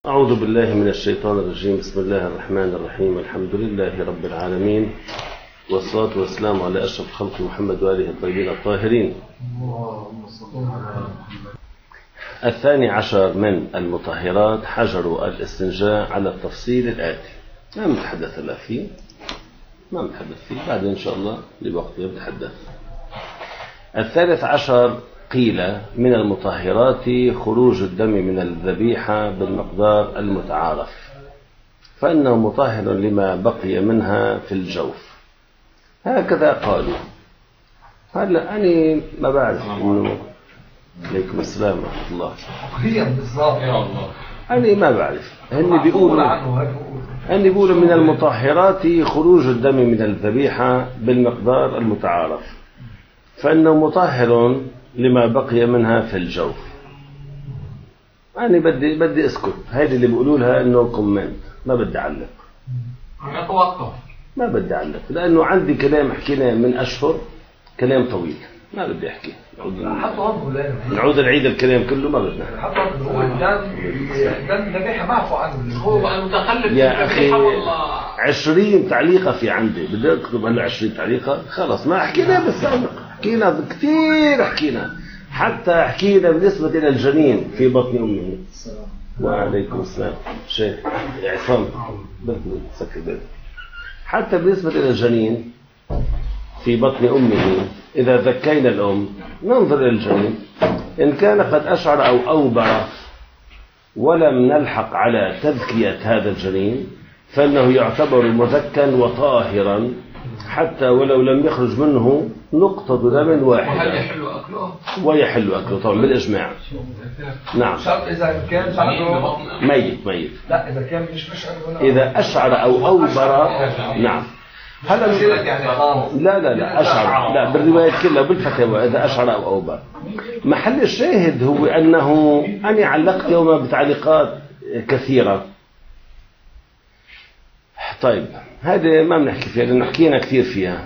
أعوذ بالله من الشيطان الرجيم. بسم الله الرحمن الرحيم. الحمد لله رب العالمين، والصلاة والسلام على أشرف خلق محمد وآله الطيبين الطاهرين. الثاني عشر من المطهرات حجر الاستنجاء على التفصيل الآتي. ما نتحدث إلا فيه، ما نتحدث فيه، بعد إن شاء الله لوقته نتحدث. الثالث عشر قيل من المطهرات خروج الدم من الذبيحة بالمقدار المتعارف، فإنه مطهر لما بقي منها في الجوف، هكذا قالوا. هلا أنا ما بعرف إنه عليكم السلام ورحمة الله. أنا ما بعرف، هن بيقولوا من المطهرات خروج الدم من الذبيحة بالمقدار المتعارف، فإنه مطهر لما بقي منها في الجوف. أنا بدي أسكت، هيدي اللي بيقولوا لها إنه كومنت، ما بدي أعلق، ما بدي أعلق، لأنه عندي كلام حكينا من أشهر، كلام طويل ما بدي أحكي. نعود نعيد الكلام كله، ما بدنا. دم ذبيحة معفو عنه، هو المتخلف يا أخي 20 تعليقة في عندي، بدي أكتب هلا 20 تعليقة، خلص ما حكينا بالسابق، حكينا كثير، حتى حكينا بالنسبة إلى الجنين في بطن أمه. وعليكم السلام شيخ عصام، حتى بالنسبة إلى الجنين في بطن أمه، إذا ذكينا الأم ننظر إلى الجنين، إن كان قد أشعر أو أوبر ولم نلحق على تذكية هذا الجنين فإنه يعتبر مذكا وطاهرا، حتى ولو لم يخرج منه نقطة دم واحدة. وهل يحل أكله؟ ويحل أكله طبعا بالإجماع. نعم. شرط إذا كان ميت. لا، إذا كان مش مشعر ولا إذا أشعر أو أوبر. نعم. هلا لا أشعر، لا بالرواية كلها بالفتاوى إذا أشعر أو أوبر. محل الشاهد هو أنه أنا علقت يوما بتعليقات كثيرة. طيب هذا ما بنحكي فيها لأنه حكينا كثير فيها.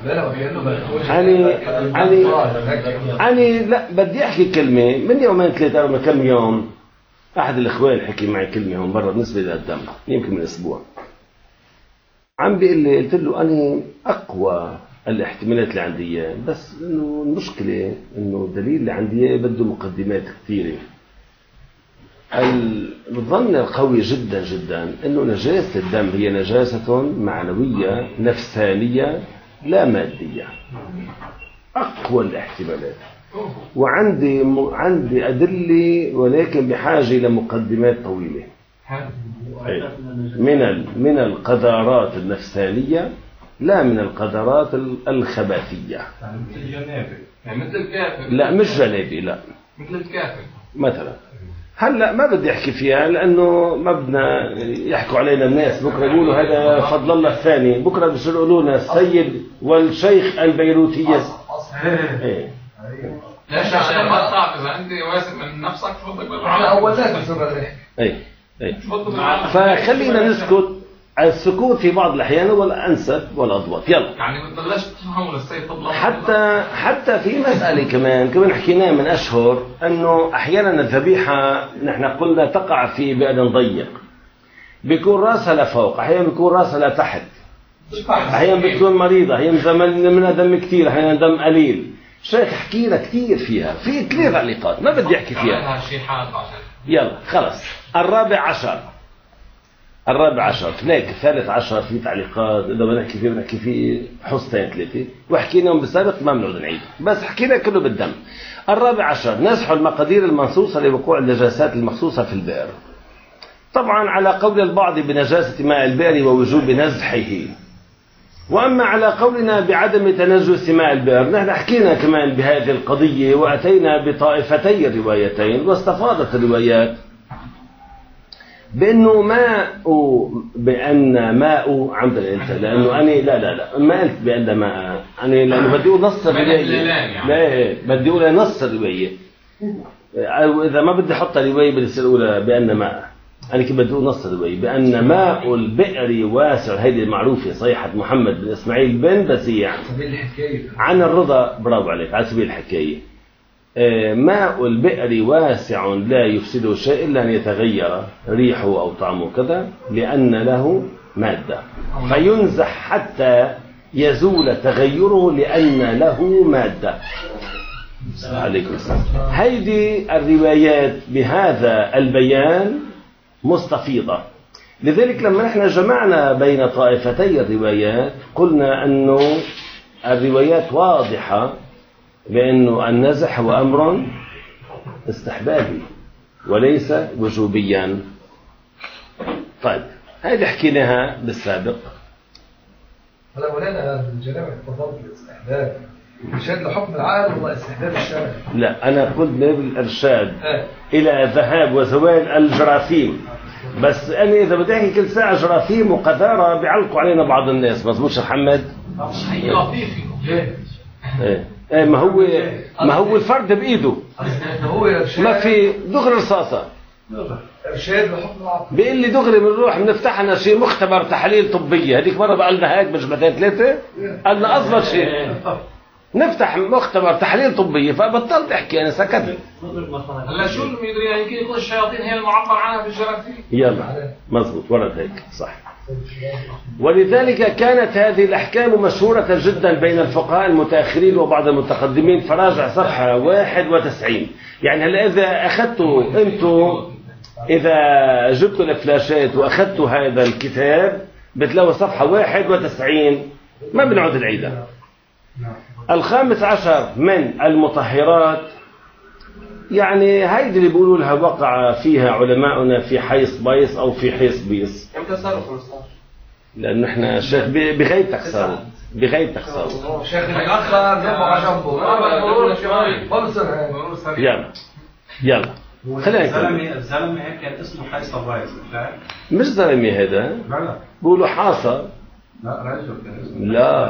أنا لا بدي أحكي كلمة من يومين ثلاثة أو كم يوم. أحد الإخوان حكي معي كلمة هون برا بالنسبة للدم، يمكن من أسبوع، عم بيقول لي، قلت له أنا أقوى الاحتمالات اللي عندي إياه، بس إنه المشكلة إنه الدليل اللي عندي إياه بده مقدمات كثيرة. الظن القوي جدا جدا إنه نجاسة الدم هي نجاسة معنوية نفسانية لا مادية، أقوى الاحتمالات، وعندي أدلة، ولكن بحاجة إلى مقدمات طويلة من القذارات النفسانية لا من القذارات الخباثية. يعني مثل الكافر. لا مش جنابي، لا مثل الكافر مثلا. هلا ما بدي احكي فيها لانه ما بدنا يحكوا علينا الناس، بكره يقولوا هذا فضل الله الثاني، بكره بصيروا يقولوا لنا السيد والشيخ البيروتية. ايه ليش عشان ما صعب؟ اذا عندي واثق من نفسك تفضل على اول ناس بصير ايه فخلينا نسكت. السكوت في بعض الأحيان هو الأنسب والأضبط. يلا يعني ما تبلاش تفهموا للسيد فضل. حتى في مسألة كمان حكيناها من أشهر، أنه أحيانا الذبيحة نحن قلنا تقع في بئر ضيق، بيكون راسها لفوق، أحيانا بيكون راسها لتحت، أحيانا بتكون مريضة، أحيانا منها دم كثير، أحيانا دم قليل. شيخ حكينا كثير فيها، في 3 تعليقات ما بدي أحكي فيها. يلا خلص. الرابع عشر هناك. الثالث عشر في تعليقات، إذا بنحكي فيه حصتين 3 وحكيناهم بالسابق ما بنعود نعيد، بس حكينا كله بالدم. الرابع عشر نزح المقادير المنصوصة لوقوع النجاسات المخصوصة في البئر. طبعا على قول البعض بنجاسة ماء البئر ووجوب نزحه، وأما على قولنا بعدم تنجس ماء البئر، نحن حكينا كمان بهذه القضية وأتينا بطائفتي الروايتين، واستفاضت الروايات بأنه ماء عمدا أنت، لأنه أنا لا ما قلت بأن ماء، أنا لأنه بدي أقول نص الرواية، لا بدي أقول نص الرواية، أو إذا ما بدي أحط رواية بدي أقول بأن ماء، أنا كيف بدي أقول نص الرواية بأن ماء البئر واسع. هذه المعروفة صيحة محمد بن إسماعيل بن بسيع عن الرضا، برافو عليك، على سبيل الحكاية. ماء البئر واسع لا يفسده شيء إلا أن يتغير ريحه أو طعمه كذا لأن له مادة، فينزح حتى يزول تغيره لأن له مادة. عليكم السلام. هيدي الروايات بهذا البيان مستفيضة. لذلك لما نحن جمعنا بين طائفتي الروايات قلنا أنه الروايات واضحة بأنه النزح هو أمر استحبابي وليس وجوبيا. طيب هذه حكيناها بالسابق. هلا مولانا الجناب تفضل بالاستحباب إرشاد لحكم العقل ولا استحباب الشرع؟ لا أنا قلت بالإرشاد إلى ذهاب وزوال الجراثيم، بس أنا إذا بدي أحكي كل ساعة جراثيم وقذارة بيعلقوا علينا بعض الناس. مظبوط شيخ محمد؟ شيء لطيف. إيه ما هو الفرد بإيده، ما في دغري رصاصة إرشاد لحكم العقل. بيقول لي دغري بنروح بنفتح لنا شيء مختبر تحاليل طبية. هذيك مرة بقى لنا هيك بجمعتين ثلاثة قال لنا أضبط شيء نفتح مختبر تحاليل طبية، فبطلت أحكي أنا سكت. هلا شو المدري يمكن يكون الشياطين هي المعبر عنها بالجراثيم. يلا مضبوط ورد هيك صح. ولذلك كانت هذه الأحكام مشهورة جدا بين الفقهاء المتأخرين وبعض المتقدمين، فراجع صفحة 91. يعني هلا إذا أخذتوا أنتوا إذا جبتوا الفلاشات وأخذتوا هذا الكتاب بتلاقوا صفحة 91 ما بنعود العيدة. 15 من المطهرات، يعني هيدي اللي بيقولوا لها وقع فيها علماؤنا في حيص بيص أو في حيص بيص. امتى صاروا 15؟ لأنه احنا شيخ بغيبتك صاروا بغيبتك صاروا. شيخ الأخر نبغى جنبه. يلا خلينا الزلمه هيك كان اسمه حيص بايص. مش زلمه هذا بيقولوا حاصة. لا رجل كان اسمه.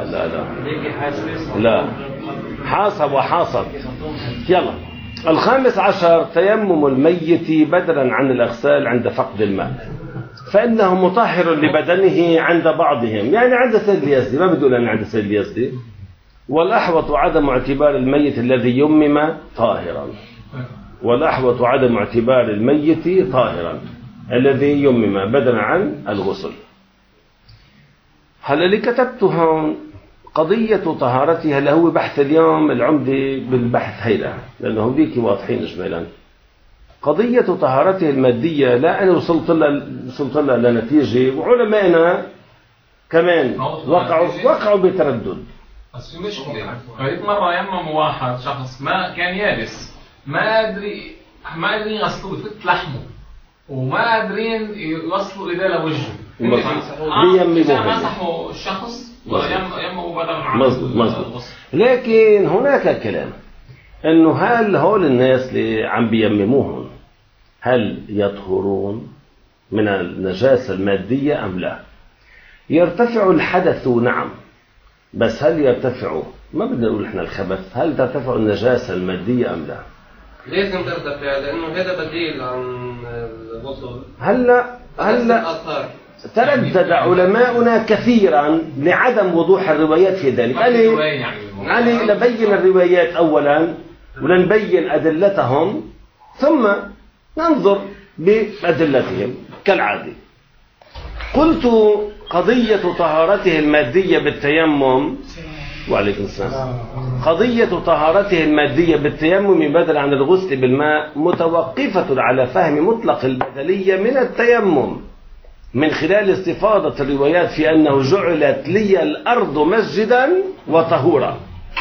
لا حاصب وحاصب. يلا 15 تيمم الميت بدلا عن الأغسال عند فقد الماء، فإنه مطهر لبدنه عند بعضهم. يعني عند سيد اليزدي ما بدول أن عند سيد اليزدي. والأحوط عدم اعتبار الميت الذي يمم طاهرا. والأحوط عدم اعتبار الميت طاهرا الذي يمم بدلا عن الغسل. هل اللي كتبته هون قضية طهارتها اللي هو بحث اليوم العمدة بالبحث هيدا، لأنه هذيك واضحين إجمالا. قضية طهارته المادية لا أنا وصلت لها لنتيجة، وعلمائنا كمان وقعوا بتردد. بس في مشكلة. هيك مرة يمم واحد شخص ما كان يابس، ما قادرين يغسلوه يفت لحمه، وما قادرين يوصلوا إيديه لوجهه. مسحوا الشخص ويمموا بدل عن مظبوط. لكن هناك كلام انه هل هول الناس اللي عم بيمموهم هل يطهرون من النجاسة المادية ام لا؟ يرتفع الحدث نعم، بس هل يرتفع، ما بدنا نقول احنا الخبث، هل ترتفع النجاسة المادية ام لا؟ لازم ترتفع لانه هذا بديل عن الغسل. هلا تردد علماؤنا كثيرا لعدم وضوح الروايات في ذلك. أنا نبين الروايات أولا ولنبين أدلتهم ثم ننظر بأدلتهم كالعادة. قلت قضية طهارته المادية بالتيمم، وعليكم السلام، قضية طهارته المادية بالتيمم بدل عن الغسل بالماء متوقفة على فهم مطلق البدلية من التيمم من خلال استفاضة الروايات في أنه جعلت لي الأرض مسجدا وطهورا.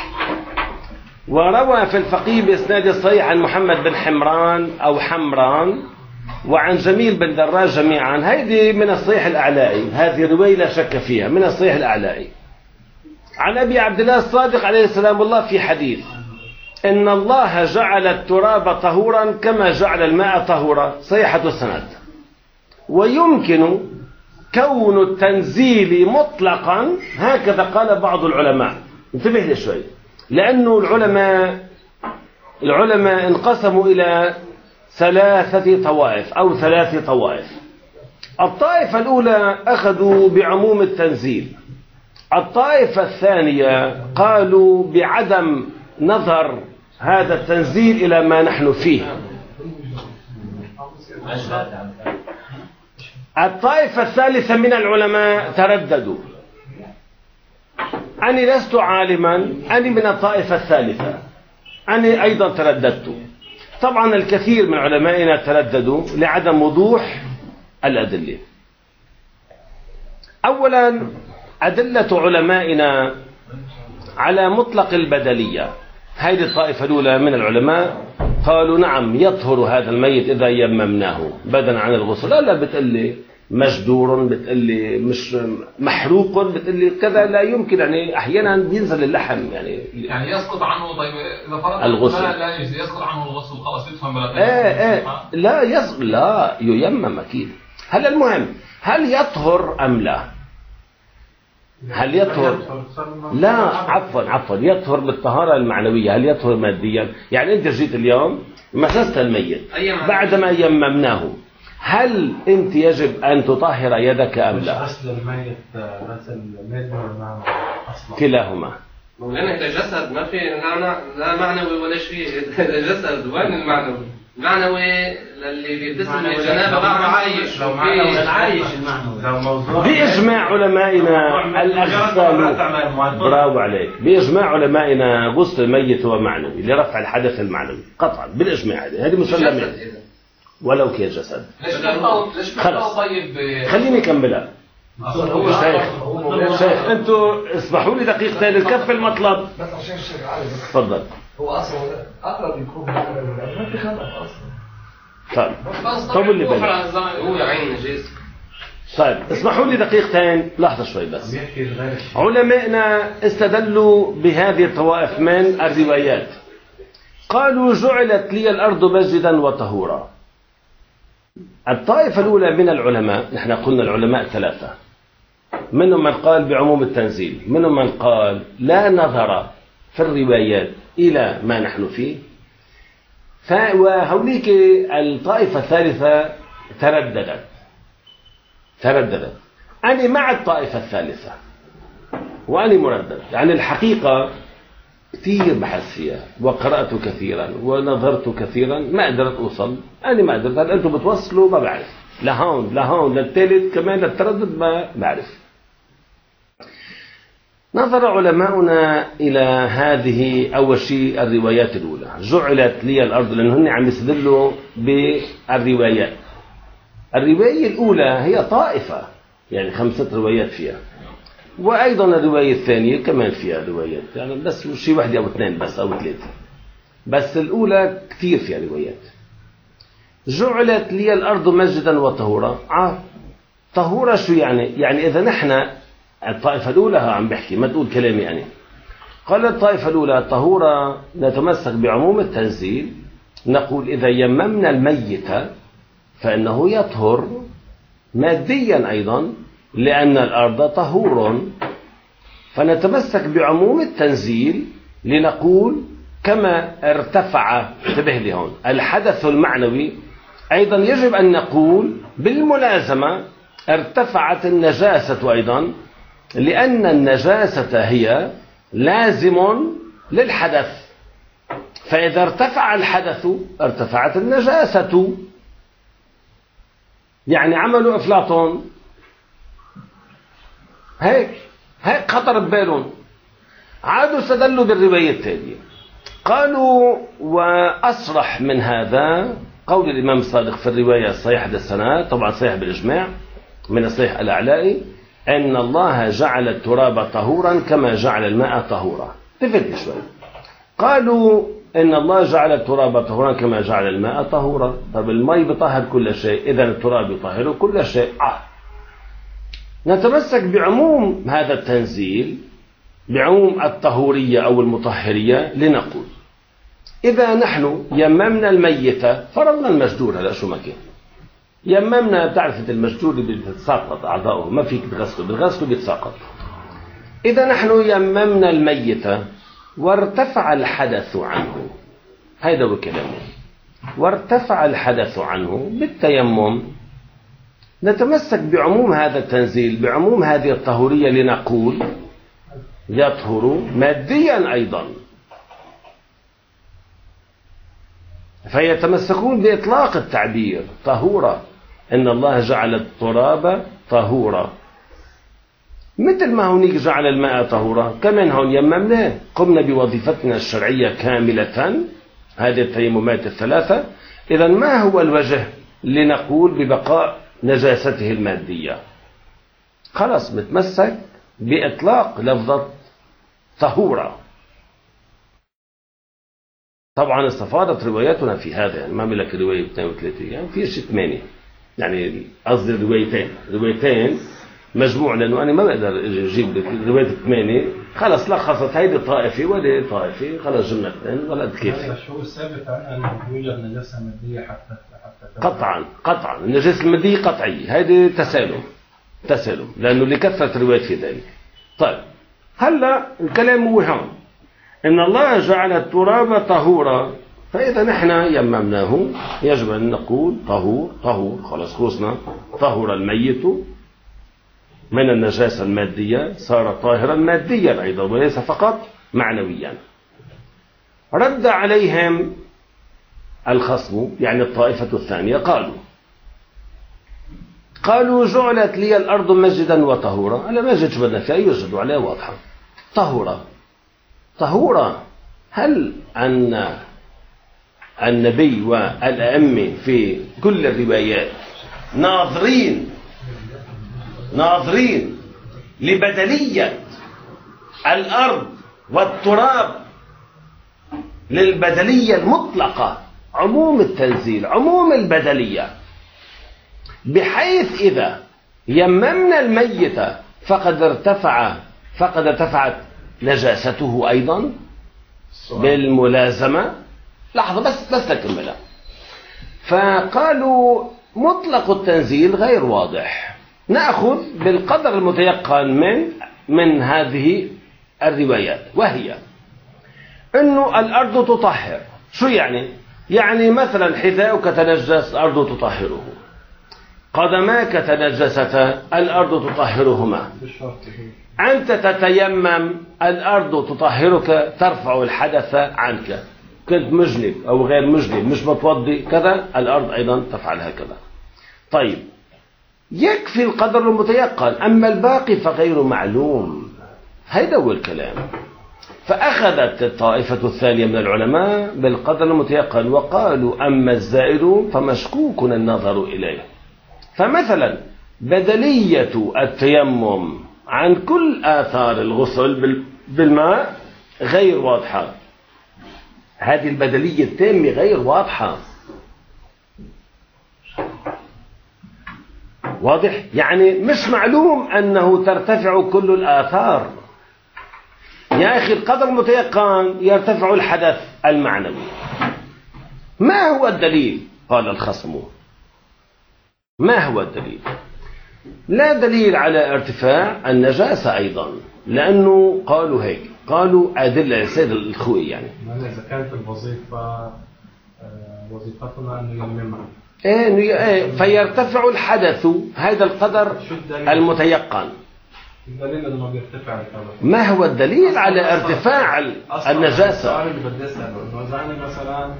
وروى في الفقيه بإسناد الصحيح عن محمد بن حمران أو حمران وعن جميل بن دراج جميعا. هذه من الصحيح الأعلائي، هذه رواية لا شك فيها من الصحيح الأعلائي. عن أبي عبد الله الصادق عليه السلام الله في حديث إن الله جعل التراب طهورا كما جعل الماء طهورا، صحيحة السند. ويمكن كون التنزيل مطلقا، هكذا قال بعض العلماء. انتبه لي شوي، لأنه العلماء انقسموا إلى 3 طوائف أو 3 طوائف. الطائفة الأولى أخذوا بعموم التنزيل، الطائفة الثانية قالوا بعدم نظر هذا التنزيل إلى ما نحن فيه. الطائفة الثالثة من العلماء ترددوا. أنا لست عالما، أنا من الطائفة الثالثة، أنا أيضا ترددت. طبعا الكثير من علمائنا ترددوا لعدم وضوح الأدلة. أولا أدلة علمائنا على مطلق البدلية. هذه الطائفة الأولى من العلماء قالوا نعم يطهر هذا الميت إذا يممناه بدلا عن الغسل. لا بتقلي مجدور، بتقلي مش محروق، بتقلي كذا، لا يمكن. يعني أحيانا بينزل اللحم يعني يسقط عنه. طيب إذا فرض الغسل لا يسقط عنه الغسل خلاص يفهم لا ييمم أكيد. هل المهم هل يطهر أم لا؟ هل يطهر؟ لا عفوا يطهر بالطهارة المعنوية. هل يطهر ماديا؟ يعني أنت جيت اليوم مسست الميت بعدما يممناه، هل أنت يجب أن تطهر يدك أم لا؟ غسل الميت غسل الميت ولا أصلا؟ كلاهما. مولانا إذا جسد ما في لا معنوي ولا شيء. إذا جسد وين المعنوي؟ المعنوي للي بيتسم الجنابة بعد عايش. لو معنوي عايش المعنوي. لو موضوع بإجماع علمائنا الأغسال، برافو عليك، بإجماع علمائنا غسل الميت هو معنوي لرفع الحدث المعنوي قطعا بالإجماع. هذه مسلمة ولو كان جسد. خلص خليني أكملها. شيخ انتوا اسمحوا لي دقيقتين نكفي المطلب. بس عشان الشيخ علي تفضل. هو اصلا اقرب يكون ما في خلق اصلا. طب اللي بالك هو عين نجس. طيب اسمحوا لي دقيقتين، لحظة شوي بس. علمائنا استدلوا بهذه الطوائف من الروايات. قالوا جعلت لي الأرض مسجدا وطهورا. الطائفة الأولى من العلماء، نحن قلنا العلماء ثلاثة، منهم من قال بعموم التنزيل، منهم من قال لا نظر في الروايات إلى ما نحن فيه، وهوليك الطائفة الثالثة ترددت. أنا مع الطائفة الثالثة وأنا مردد. يعني الحقيقة كثير بحث فيها وقرأت كثيرا ونظرت كثيرا، ما قدرت أوصل. أنا ما قدرت. هل أنتم بتوصلوا؟ ما بعرف. لهون للثالث كمان للتردد ما بعرف. نظر علماؤنا إلى هذه أول شيء الروايات الأولى، جعلت لي الأرض، لأنهم عم يستدلوا بالروايات. الرواية الأولى هي طائفة، يعني 5 روايات فيها، وأيضا الرواية الثانية كمان فيها روايات، يعني بس شيء واحدة أو 2 بس أو 3، بس الأولى كثير فيها روايات. جعلت لي الأرض مسجدا وطهورا. طهورا شو يعني؟ يعني إذا نحن الطائفة الأولى عم بحكي، ما تقول كلامي أنا. قال الطائفة الأولى طهورا نتمسك بعموم التنزيل، نقول إذا يممنا الميت فإنه يطهر ماديا أيضا لأن الأرض طهور، فنتمسك بعموم التنزيل لنقول كما ارتفع، انتبه لي هون، الحدث المعنوي، أيضا يجب أن نقول بالملازمة ارتفعت النجاسة أيضا، لأن النجاسة هي لازم للحدث، فإذا ارتفع الحدث ارتفعت النجاسة. يعني عملوا أفلاطون هيك خطر ببالهم. عادوا استدلوا بالرواية التالية، قالوا وأصرح من هذا قول الإمام الصادق في الرواية الصحيحة السنة، طبعا صحيح بالإجماع من الصحيح الأعلائي، أن الله جعل التراب طهورا كما جعل الماء طهورا. تفلت شوي. قالوا إن الله جعل التراب طهورا كما جعل الماء طهورا. طب الماء بطهر كل شيء، إذا التراب يطهر كل شيء. نتمسك بعموم هذا التنزيل، بعموم الطهورية أو المطهرية، لنقول إذا نحن يممنا الميت، فرضنا المجدور، هلا شو ما كان يممنا، بتعرف المجدور بيتساقط أعضاؤه، ما فيك تغسله، بالغسل بيتساقط. إذا نحن يممنا الميت وارتفع الحدث عنه، هذا هو كلامه، وارتفع الحدث عنه بالتيمم، نتمسك بعموم هذا التنزيل، بعموم هذه الطهورية، لنقول يطهر ماديا أيضا. فيتمسكون بإطلاق التعبير طهورا، إن الله جعل التراب طهورا، مثل ما هونيك جعل الماء طهورا كمان هون يممناه. قمنا بوظيفتنا الشرعية كاملة، هذه التيممات الثلاثة. إذا ما هو الوجه لنقول ببقاء نجاسته المادية؟ خلاص متمسك بإطلاق لفظة طهورا. طبعا استفاضت رواياتنا في هذا، يعني ما بلك رواية 2 و3، يعني في شيء 8، يعني قصدي روايتين مجموع، لأنه أنا ما بقدر أجيب لك رواية 8 خلاص لخصت هيدي طائفة وهيدي طائفة، خلاص جملتين ولا كيف. شو الثابت أنه يوجد نجاسة مادية حتى قطعا النجاسة المادية قطعية، هيدي تسالم لأنه لكثرة روايات في ذلك. طيب هلا الكلام هو هون إن الله جعل التراب طهورا، فإذا نحن يممناه يجب أن نقول طهور خلاص خلصنا. طهر الميت من النجاسة المادية صار طاهرا ماديا أيضا وليس فقط معنويا. رد عليهم الخصم يعني الطائفة الثانية، قالوا جعلت لي الأرض مسجدا وطهورا. أنا ما جيت بدنا فيها يوجدوا عليها واضحة طهورا. هل أن النبي والأئمة في كل الروايات ناظرين لبدلية الأرض والتراب، للبدلية المطلقة، عموم التنزيل، عموم البدلية، بحيث إذا يممنا الميت فقد ارتفعت نجاسته أيضا بالملازمة. لحظة بس تكملها. فقالوا مطلق التنزيل غير واضح، نأخذ بالقدر المتيقن من هذه الروايات، وهي أنه الأرض تطهر. شو يعني؟ يعني مثلا حذاؤك تنجس الأرض تطهره، قدماك تنجستا الأرض تطهرهما، أنت تتيمم الأرض تطهرك، ترفع الحدث عنك، كنت مجنب أو غير مجنب مش متوضي كذا، الأرض أيضا تفعل هكذا. طيب يكفي القدر المتيقن، أما الباقي فغير معلوم. هذا هو الكلام. فأخذت الطائفة الثانية من العلماء بالقدر المتيقن وقالوا أما الزائد فمشكوك النظر إليه. فمثلا بدلية التيمم عن كل آثار الغسل بالماء غير واضحة، هذه البدلية التامة غير واضحة. واضح؟ يعني مش معلوم أنه ترتفع كل الآثار. يا أخي القدر المتيقن يرتفع الحدث المعنوي. ما هو الدليل؟ قال الخصم. ما هو الدليل؟ لا دليل على ارتفاع النجاسة أيضا، لأنه قالوا هيك، قالوا أدلة سيد الخوي يعني إذا كانت الوظيفة وظيفتنا أن نيممها فيرتفع الحدث هذا القدر المتيقن. الدليل انه بيرتفع الحدث. ما هو الدليل على ارتفاع النجاسة؟ السؤال اللي بدي اساله انه اذا انا مثلا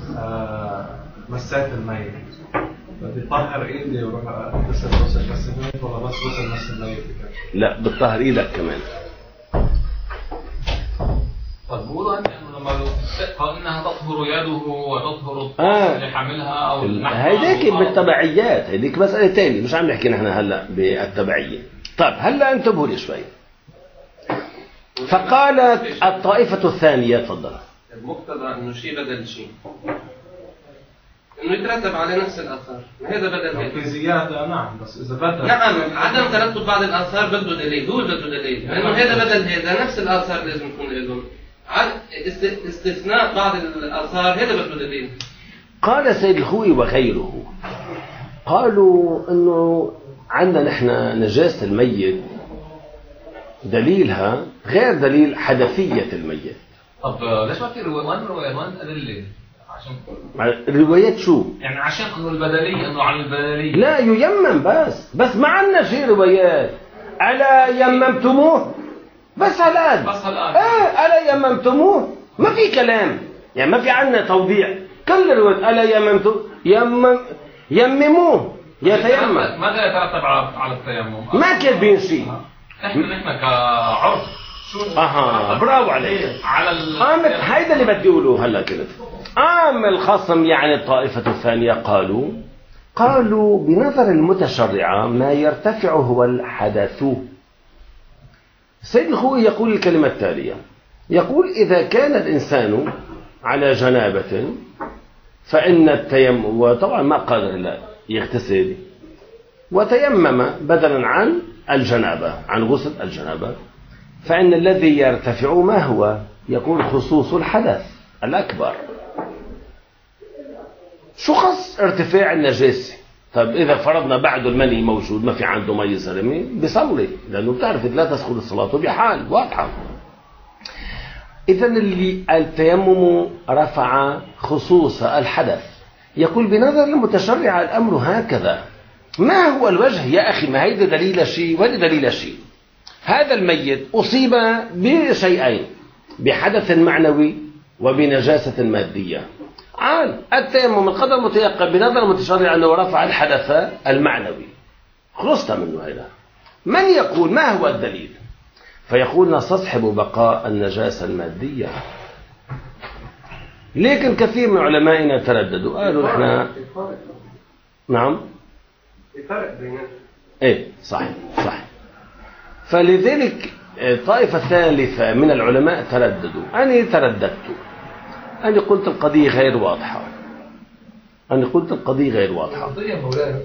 مسيت الميت بدي طهر ايدي واروح اغسل راس الميت ولا بس غسل راس الميت؟ لا بتطهر ايدك كمان. طب بيقولوا انه لما قال انها تطهر يده وتطهر اللي حاملها او هيديك بالتبعيات، هيديك مسألة ثانية، مش عم نحكي نحن هلا بالتبعية. طيب هلا انتبهوا لي شوي. فقالت الطائفة الثانية، تفضل. المقتضى انه شيء بدل شيء، انه يترتب على نفس الاثار، هذا بدل هذا. في زيادة نعم، بس اذا بدل نعم عدم ترتب بعض الاثار بده دليل، هو بده دليل، لانه هذا بدل هذا، نفس الاثار لازم تكون لهم. استثناء بعض الاثار هذا بده دليل. قال سيد الخوي وغيره، قالوا انه عندنا نحن نجاسة الميت دليلها غير دليل حدثية الميت. طب ليش ما في روايات أدلة؟ عشان الروايات شو؟ يعني عشان انه البدلية، انه على البدلية لا ييمم بس ما عندنا شيء روايات. ألا يممتموه؟ بس الآن بس الآن ألا يممتموه؟ ما في كلام، يعني ما في عندنا توضيح. كل الروايات ألا يممتم يمموه يتيمم. ماذا يترتب على التيمم؟ ما كاتبين شيء. نحن كعرف شو برافو عليك. على هيدا اللي بدي اقوله هلا كده. الخصم يعني الطائفة الثانية قالوا بنظر المتشرعة ما يرتفع هو الحدث. السيد الخوئي يقول الكلمة التالية، يقول إذا كان الإنسان على جنابة فإن التيمم، وطبعا ما قادر إلا يغتسل وتيمم بدلا عن الجنابة، عن غسل الجنابة، فإن الذي يرتفع ما هو؟ يقول خصوص الحدث الأكبر. شو خص ارتفاع النجاسة؟ طيب إذا فرضنا بعد المني موجود، ما في عنده مي زلمة، بيصلي، لأنه بتعرف لا تسقط الصلاة بحال واضحة. إذا التيمم رفع خصوص الحدث. يقول بنظر المتشرع الأمر هكذا. ما هو الوجه يا أخي؟ ما هيدا دليل شيء ولا دليل شيء. هذا الميت أصيب بشيئين، بحدث معنوي وبنجاسة مادية. التيمم القدر متيقن بنظر المتشرع أنه رفع الحدث المعنوي، خلصنا منه. هذا من يقول ما هو الدليل؟ فيقول نستصحب بقاء النجاسة المادية. لكن كثير من علمائنا ترددوا، قالوا احنا نعم الفرق بين ايه صحيح. فلذلك طائفة ثالثة من العلماء ترددوا. أنا ترددت، أنا قلت القضية غير واضحة. القضية مولانا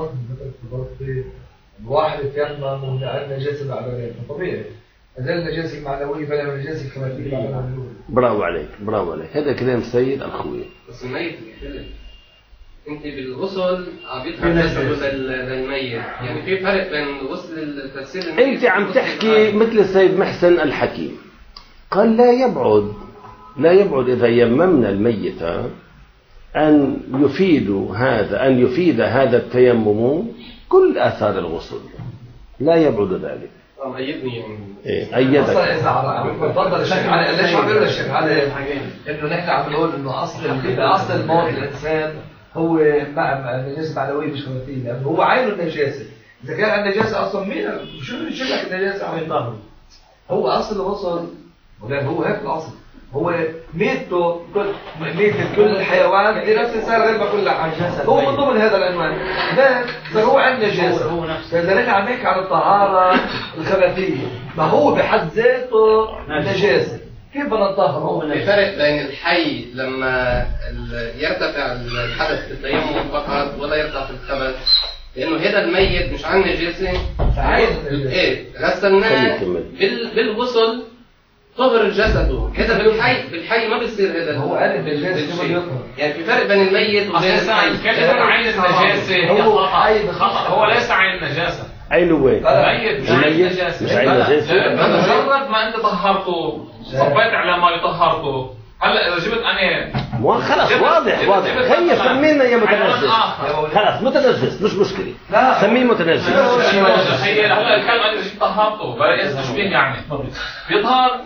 الواحد يتيمم وعند نجاسة معنوية طبيعي، هذا النجاسة المعنوية فلا النجاسة الكمالية. برافو عليك. هذا كلام سيد الخوي. بس الميت انت بالغسل عم يدخل جسده للميت، يعني في فرق بين غسل التغسيل الميت. انت عم تحكي مثل السيد محسن الحكيم، قال لا يبعد إذا يممنا الميت أن يفيد هذا التيمم كل آثار الغسل، لا يبعد ذلك. أيدني يعني. أيدك. تفضل الشيخ علي. ليش عم يقول الشيخ علي إنه نحن عم نقول إنه أصل الموت الإنسان هو النجاسة معنوية مش خلقية، لأنه هو عين النجاسة. إذا كان النجاسة أصلا مين شو يشيل لك النجاسة عم يطهر؟ هو أصل الوصل، هو هيك الأصل. هو ميتة كل الحيوان بنفس السعر غير ما كل حاجة. هو من ضمن هذا العنوان. ده هو عن نجاسة. إذا نحن عم نحكي عن الطهارة الخبثية، ما هو بحد ذاته نجاسة. كيف بدنا نطهره؟ الفرق بين الحي لما يرتفع الحدث بالتيمم فقط ولا يرتفع في الخبث، لأنه هذا الميت مش عن نجاسة. إيه غسلناه بالغسل طهر جسده. هذا بالحي ما بيصير هذا. هو قال النجاسة كيف يطهر؟ يعني في فرق بين الميت وبين الحي. كلمة عين النجاسة هو خطأ. هو ليس عين النجاسة. عين وين؟ الميت مش عين النجاسة. مش عين النجاسة. مجرد ما أنت طهرته صبيت على ما طهرته. هلا إذا جبت أنا خلاص واضح. هي سمينا يا متنجس. خلاص متنجس مش مشكلة. سميه متنجس. هي هلا الكلمة أنا جبت طهرته بلا تشبيه يعني بيطهر.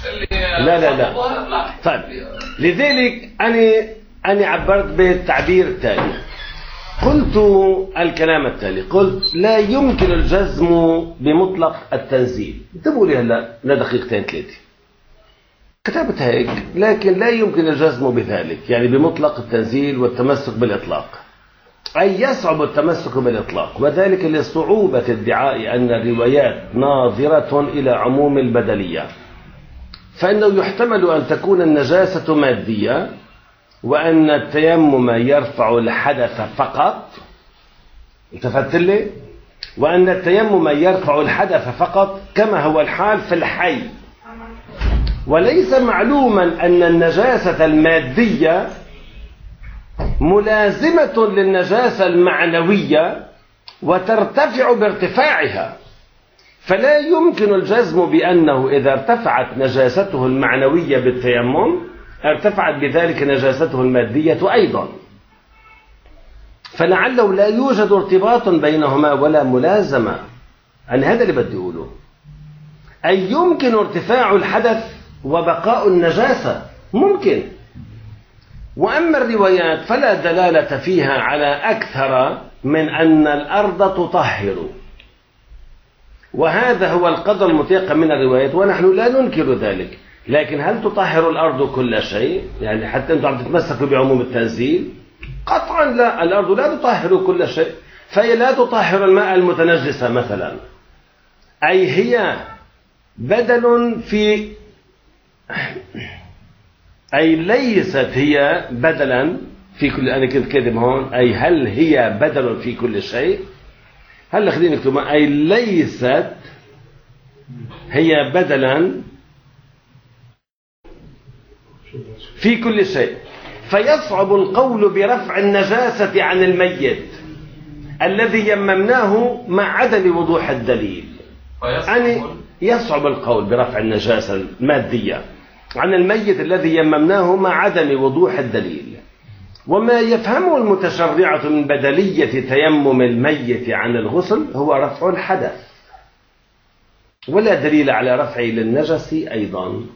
لا. طيب لذلك أنا عبرت بالتعبير التالي، قلت الكلام التالي، قلت لا يمكن الجزم بمطلق التنزيل. انتبهوا لي هلا لدقيقتين ثلاثة، كتبت هيك، لكن لا يمكن الجزم بذلك، يعني بمطلق التنزيل والتمسك بالإطلاق، أي يصعب التمسك بالإطلاق، وذلك لصعوبة ادعاء أن الروايات ناظرة إلى عموم البدلية، فإنه يحتمل أن تكون النجاسة مادية وأن التيمم يرفع الحدث فقط. التفت لي؟ وأن التيمم يرفع الحدث فقط كما هو الحال في الحي، وليس معلوما أن النجاسة المادية ملازمة للنجاسة المعنوية وترتفع بارتفاعها، فلا يمكن الجزم بأنه إذا ارتفعت نجاسته المعنوية بالتيمم ارتفعت بذلك نجاسته المادية أيضا، فلعله لا يوجد ارتباط بينهما ولا ملازمة. أن هذا اللي بدي أقوله، أي يمكن ارتفاع الحدث وبقاء النجاسة، ممكن، وأما الروايات فلا دلالة فيها على أكثر من أن الأرض تطهر، وهذا هو القدر المتيقن من الروايات ونحن لا ننكر ذلك. لكن هل تطهر الأرض كل شيء؟ يعني حتى أنتم عم تتمسكوا بعموم التنزيل؟ قطعا لا، الأرض لا تطهر كل شيء، فهي لا تطهر الماء المتنجس مثلا، أي هي بدل في، أي ليست هي بدلا في كل، أنا كنت كاتب هون أي هل هي بدل في كل شيء؟ هلا خلينا نكتب أي ليست هي بدلا في كل شيء، فيصعب القول برفع النجاسة عن الميت الذي يممناه مع عدم وضوح الدليل. يعني يصعب القول برفع النجاسة المادية عن الميت الذي يممناه مع عدم وضوح الدليل. وما يفهمه المتشرعة من بدلية تيمم الميت عن الغسل هو رفع الحدث، ولا دليل على رفعه للنجس أيضا.